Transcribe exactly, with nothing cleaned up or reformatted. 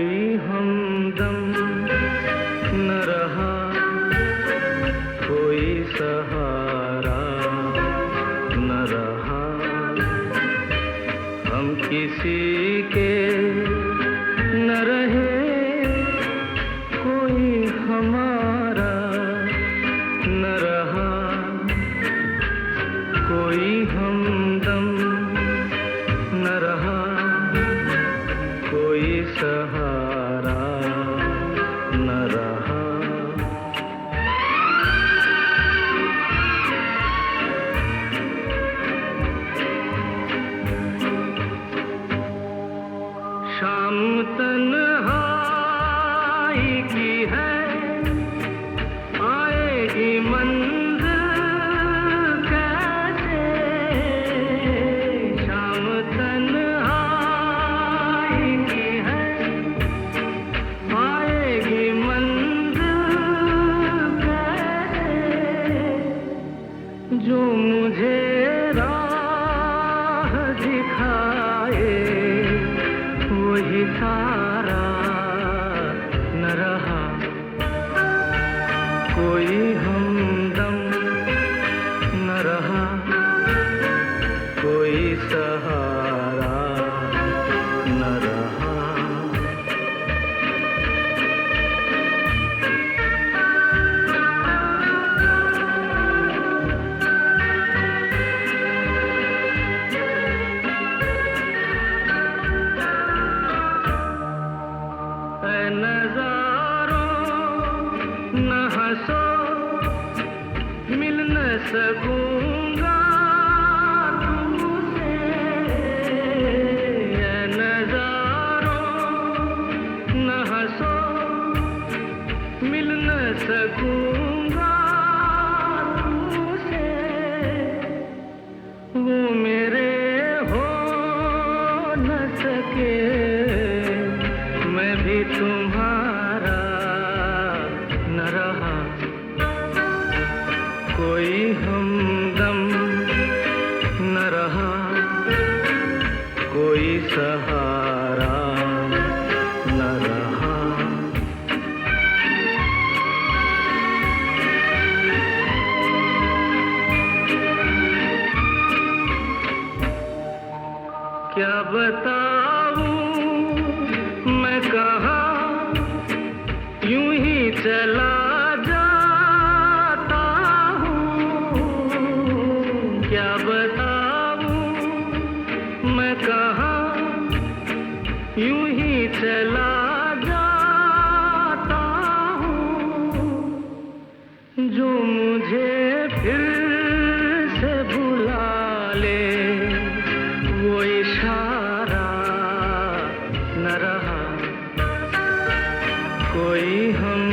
कोई हमदम न रहा, कोई सहारा न रहा। हम किसी के न रहे, कोई हमारा न रहा। कोई हमदम न रहा, कोई सहारा न रहा। शाम तन्हाई की है, आएगी मंज़िल कैसे। शाम तन्हाई की है, आएगी मंज़िल कैसे। जो मुझे राह दिखाए, वही तारा न रहा। कोई हमदम न रहा, कोई सहारा न रहा। नज़ारों न हंसो, मिल न सकूंगा तुमसे। नज़ारों न हंसो, मिल न सकूंगा तुमसे। वो मेरे हो न सके, मैं भी तुम्हारा न रहा। कोई हमदम न रहा, कोई सहारा न रहा। क्या बताऊं मैं कहाँ, यूं ही चला जाता हूँ। क्या बताऊं मैं कहाँ, यूं ही चला जाता हूँ। जो मुझे फिर से बुला ले, वो इशारा न रहा। कोई हम